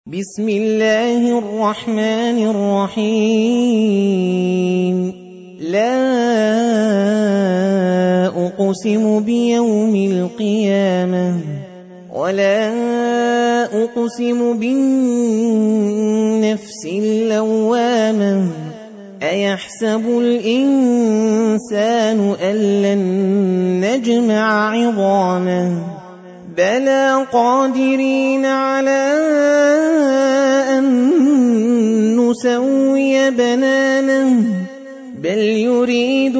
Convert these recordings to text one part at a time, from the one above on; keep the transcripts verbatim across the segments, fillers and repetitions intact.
بسم الله الرحمن الرحيم لا أقسم بيوم القيامة ولا أقسم بالنفس اللوامة أيحسب الإنسان أن لن نجمع عظامه بلى قادرين على أن نسوي بنانه بل يريد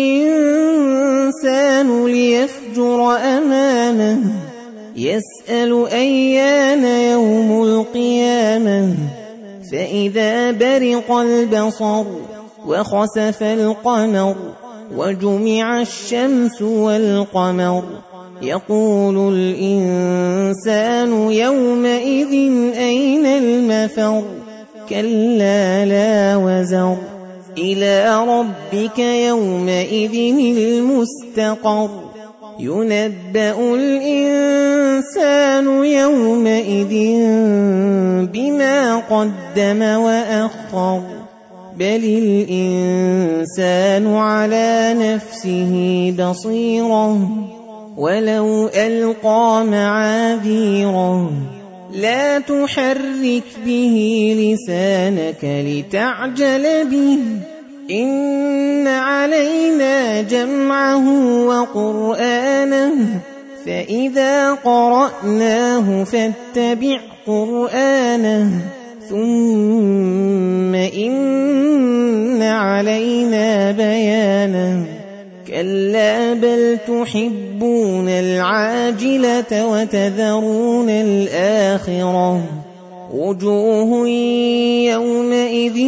الإنسان ليفجر أمامه يسأل أيان يوم القيامة فإذا برق البصر وخسف القمر وجمع الشمس والقمر يقول الإنسان يومئذ أين المفر كلا لا وزر إلى ربك يومئذ المستقر ينبأ الإنسان يومئذ بما قدم وأخر بل الإنسان على نفسه بصيرة ولو ألقى معاذيره لا تحرك به لسانك لتعجل به إن علينا جمعه وقرآنه فإذا قرأناه فاتبع قرآنه ثم إن علينا بيانه كلا بل تحبون العاجلة وتذرون الآخرة وجوه يومئذ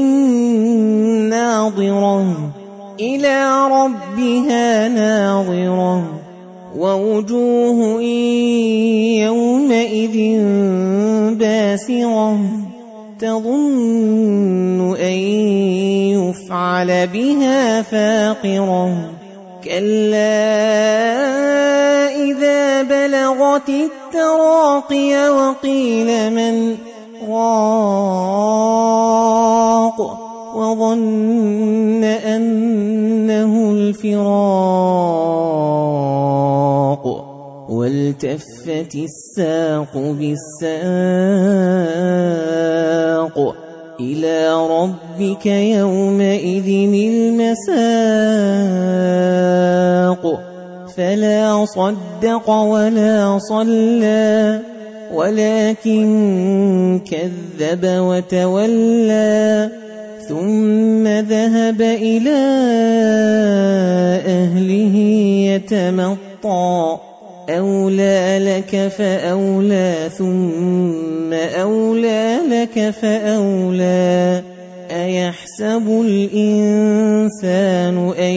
ناظرة إلى ربها ناظرة ووجوه يومئذ باسرة تظن أن يفعل بها فاقرة كلا إذا بلغت التراقي وقيل من راق وظن أنه الفراق والتفت الساق بالساق إلى ربك يومئذ المساق فلا صدق ولا صلى ولكن كذب وتولى ثم ذهب إلى أهله يتمطى أولى لك فأولى ثم أولى لك فأولى أيحسب الإنسان أن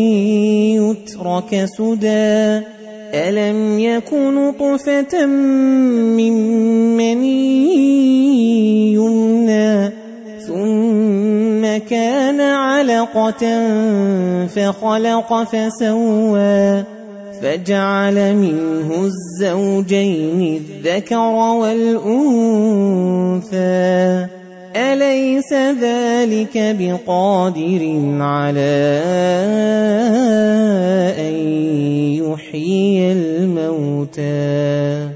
يترك سدى ألم يكن طفة من مني يمنى ثم كان علقة فخلق فسوى فجعل منه الزوجين الذكر والأنثى أليس ذلك بقادر على أن يحيي الموتى